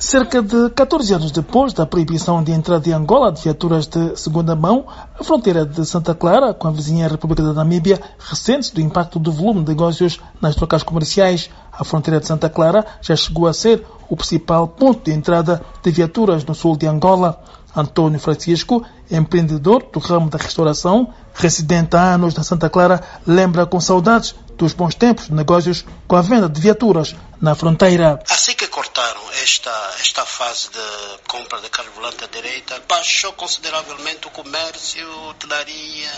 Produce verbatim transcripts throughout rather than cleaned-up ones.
Cerca de catorze anos depois da proibição de entrada de Angola de viaturas de segunda mão, a fronteira de Santa Clara com a vizinha República da Namíbia ressente do impacto do volume de negócios nas trocas comerciais. A fronteira de Santa Clara já chegou a ser o principal ponto de entrada de viaturas no sul de Angola. Antônio Francisco, empreendedor do ramo da restauração, residente há anos na Santa Clara, lembra com saudades dos bons tempos de negócios com a venda de viaturas na fronteira. Assim que cortaram esta, esta fase de compra de carro volante à direita, baixou consideravelmente o comércio, hotelaria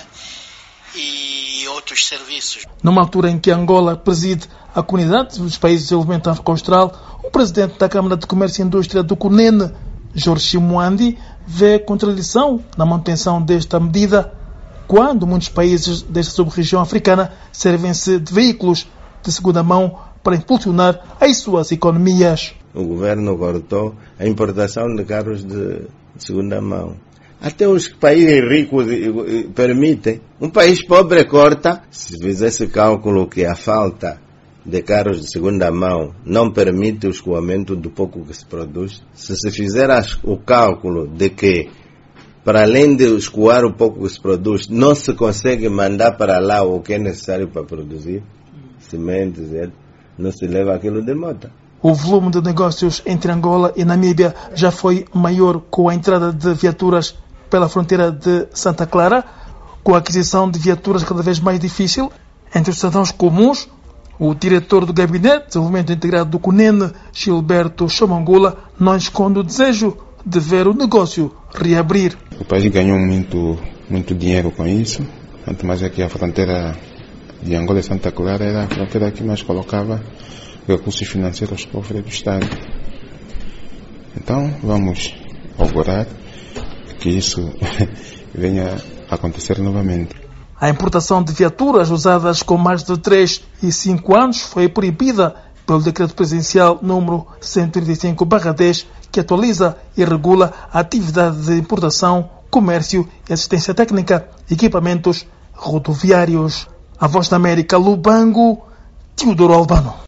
e outros serviços. Numa altura em que Angola preside a comunidade dos países de desenvolvimento africano-austral, o presidente da Câmara de Comércio e Indústria do CUNEN, Jorge Chimoandi, vê contradição na manutenção desta medida quando muitos países desta sub-região africana servem-se de veículos de segunda mão para impulsionar as suas economias. O governo cortou a importação de carros de segunda mão. Até os países ricos permitem. Um país pobre corta. Se fizesse cálculo que a falta de carros de segunda mão não permite o escoamento do pouco que se produz, se se fizer o cálculo de que, para além de escoar o pouco que se produz, não se consegue mandar para lá o que é necessário para produzir, sementes, não se leva aquilo de moto. O volume de negócios entre Angola e Namíbia já foi maior com a entrada de viaturas pela fronteira de Santa Clara, com a aquisição de viaturas cada vez mais difícil entre os cidadãos comuns. O diretor do Gabinete de Desenvolvimento Integrado do CUNEN, Gilberto Chamangula, não esconde o desejo de ver o negócio reabrir. O país ganhou muito, muito dinheiro com isso, tanto mais é que a fronteira de Angola e Santa Clara era a fronteira que mais colocava recursos financeiros para o cofre do Estado. Então, vamos augurar que isso venha a acontecer novamente. A importação de viaturas usadas com mais de três e cinco anos foi proibida pelo Decreto Presidencial número cento e trinta e cinco barra dez, que atualiza e regula a atividade de importação, comércio e assistência técnica, equipamentos rodoviários. A Voz da América, Lubango, Teodoro Albano.